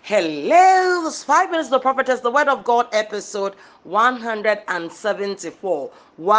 Hello, this 5 minutes the prophetess, the word of God, episode 174.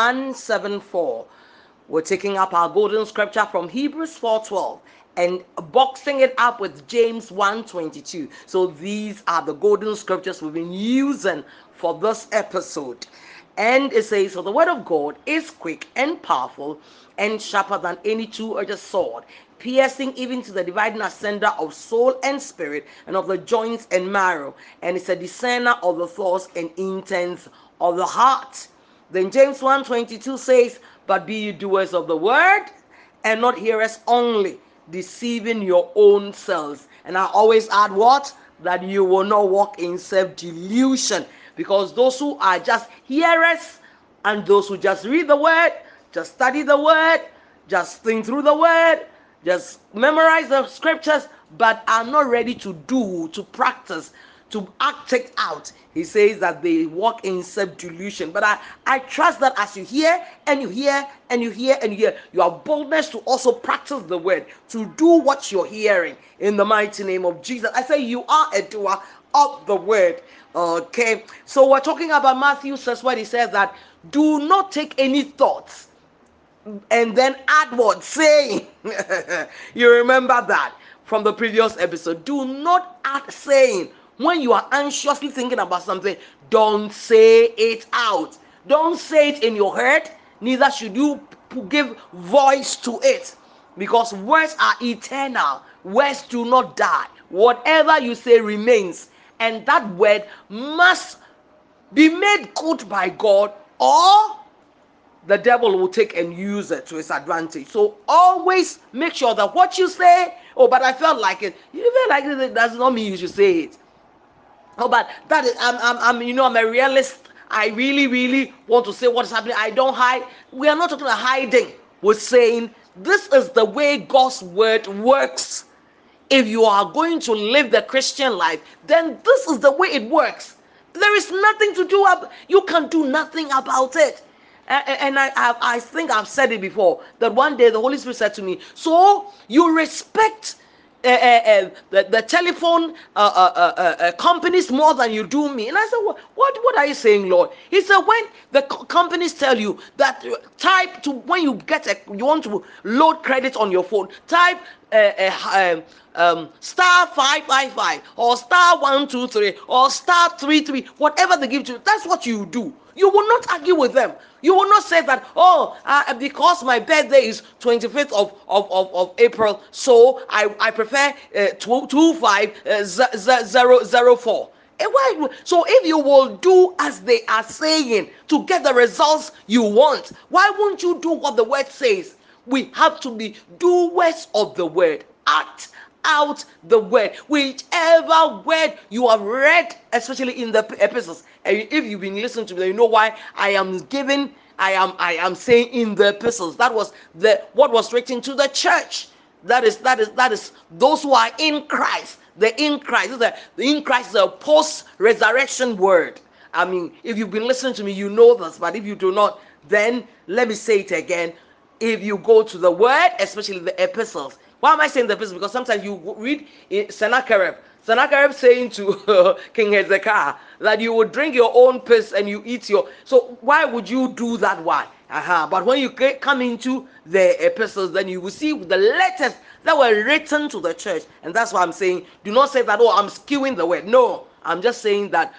174. We're taking up our golden scripture from Hebrews 4:12 and boxing it up with James 1:22. So these are the golden scriptures we've been using for this episode. And it says, so the word of God is quick and powerful and sharper than any two-edged sword, piercing even to the dividing asunder of soul and spirit, and of the joints and marrow, and it's a discerner of the thoughts and intents of the heart. Then James 1:22 says, but be ye doers of the word, and not hearers only, deceiving your own selves. And I always add what? That you will not walk in self-delusion. Because those who are just hearers and those who just read the word, just study the word, just think through the word, just memorize the scriptures, but are not ready to do, to practice, to act it out. He says that they walk in self-delusion. But I trust that as you hear and you hear and you hear and you hear, you have boldness to also practice the word, to do what you're hearing in the mighty name of Jesus. I say you are a doer of the word. Okay, so we're talking about Matthew says what he says that do not take any thoughts and then add what saying. You remember that from the previous episode. Do not add saying. When you are anxiously thinking about something, don't say it out. Don't say it in your head. Neither should you give voice to it, because words are eternal. Words do not die. Whatever you say remains, and that word must be made good by God, or the devil will take and use it to his advantage. So always make sure that what you say, oh, but I felt like it. You feel like it does not mean you should say it. Oh, but that is, I'm a realist. I really want to say what is happening. I don't hide. We are not talking about hiding. We're saying this is the way God's word works. If you are going to live the Christian life, then this is the way it works. There is nothing to do. You can do nothing about it. And I think I've said it before, that one day the Holy Spirit said to me, so you respect the telephone companies more than you do me. And I said, what are you saying, Lord? He said, when the companies tell you that type to, when you you want to load credit on your phone, type star 555 or star 123 or star 33, whatever they give to you, that's what you do. You will not argue with them. You will not say that, because my birthday is 25th of April, so I prefer 25004. So if you will do as they are saying to get the results you want, why won't you do what the word says? We have to be doers of the word. Act out the word. Whichever word you have read, especially in the epistles. And if you've been listening to me, you know why I am saying in the epistles. That was what was written to the church. That is those who are in Christ. The in Christ. The in Christ is a post-resurrection word. I mean, if you've been listening to me, you know this. But if you do not, then let me say it again. If you go to the word, especially the epistles. Why am I saying the epistles? Because sometimes you read Sennacherib saying to King Hezekiah that you would drink your own piss and you eat your. So why would you do that? Why? But when you come into the epistles, then you will see the letters that were written to the church. And that's why I'm saying, do not say that, I'm skewing the word. No, I'm just saying that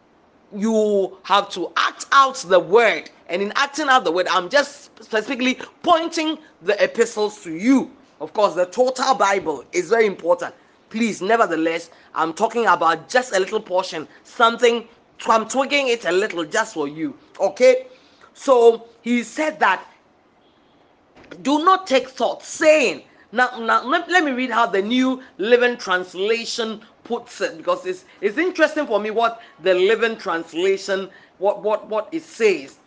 you have to act out the word. And in acting out the word, I'm just specifically pointing the epistles to you. Of course, the total Bible is very important. Please, nevertheless, I'm talking about just a little portion, something, I'm tweaking it a little just for you. Okay? So he said that do not take thought, saying, now let me read how the New Living Translation puts it, because it's interesting for me what the Living Translation, what it says.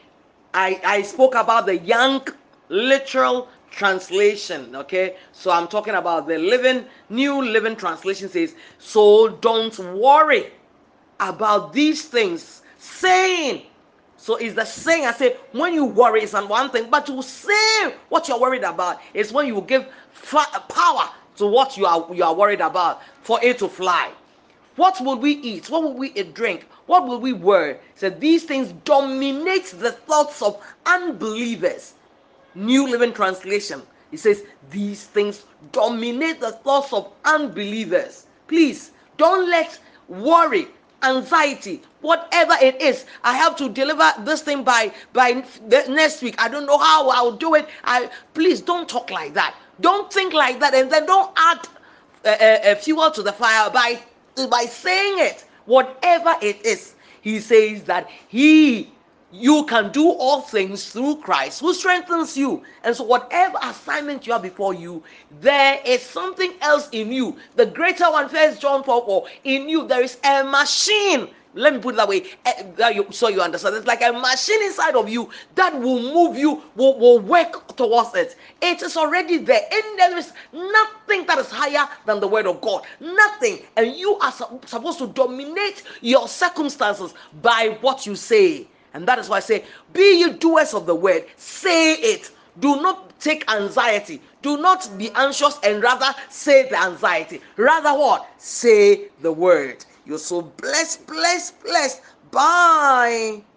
I spoke about the Young Literal Translation, okay? So I'm talking about the New Living Translation says, so don't worry about these things, saying. So it's the saying. I say, when you worry, it's on one thing, but to say what you're worried about is when you give power to what you are worried about for it to fly. What will we eat? What will we drink? What will we wear? So these things dominate the thoughts of unbelievers. New Living Translation. It says these things dominate the thoughts of unbelievers. Please don't let worry, anxiety, whatever it is. I have to deliver this thing by next week. I don't know how I'll do it. Please don't talk like that. Don't think like that, and then don't add fuel to the fire by saying it. Whatever it is, he says that you can do all things through Christ who strengthens you. And so whatever assignment you have before you, there is something else in you. The greater one, 1 John 4:4, in you there is a machine. Let me put it that way, so you understand. It's like a machine inside of you that will move you, will work towards it. It is already there, and there is nothing that is higher than the word of God. Nothing. And you are supposed to dominate your circumstances by what you say. And that is why I say, be ye doers of the word, say it. Do not take anxiety. Do not be anxious and rather say the anxiety. Rather what? Say the word. You're so blessed, blessed, blessed. Bye.